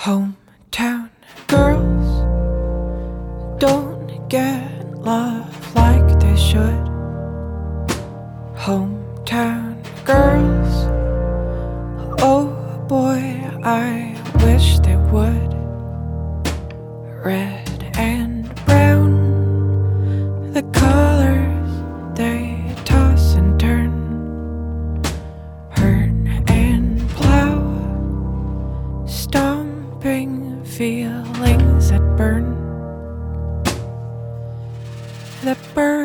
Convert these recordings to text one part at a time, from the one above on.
Hometown girls don't get love like they should. Hometown girls, oh boy, I wish they would. Red and brown, the colors they toss and turn. Hurt and plow, stomping feelings that burn. That burn.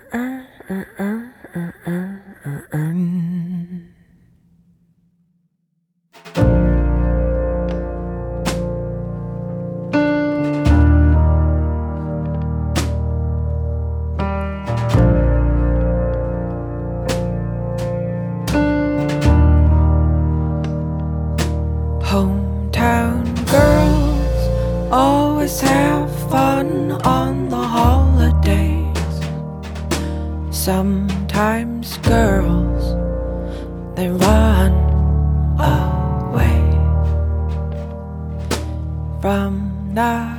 Hometown girls always have fun on the holidays. Sometimes girls, they run away from the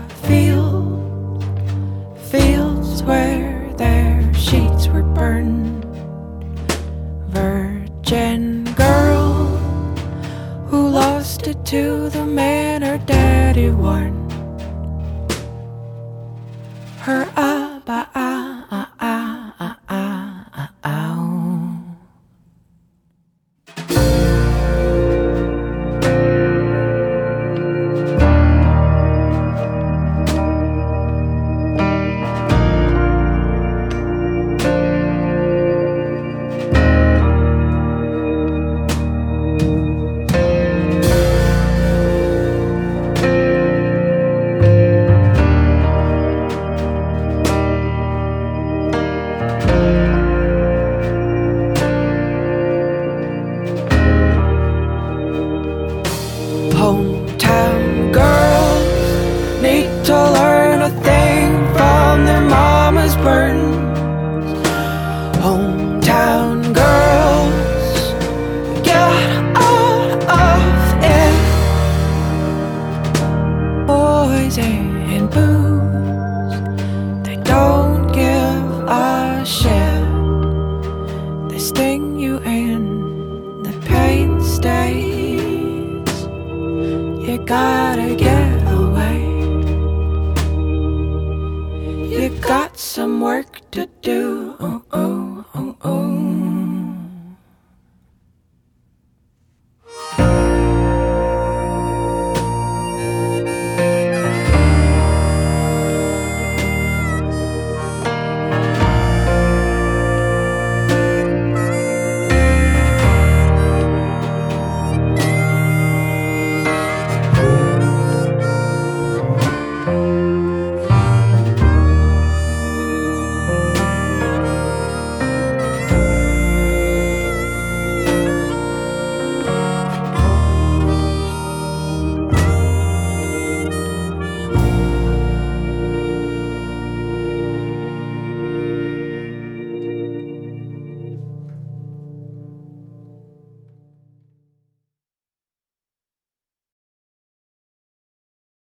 fields where their sheets were burned. Virgin girl who lost it to the man her daddy warned her about. Hometown girls need to learn a thing from their mama's burns. Hometown girls, get out of it. Boys and booze, they don't give a shit. They sting you and the pain stays. You gotta get away. You got some work to do.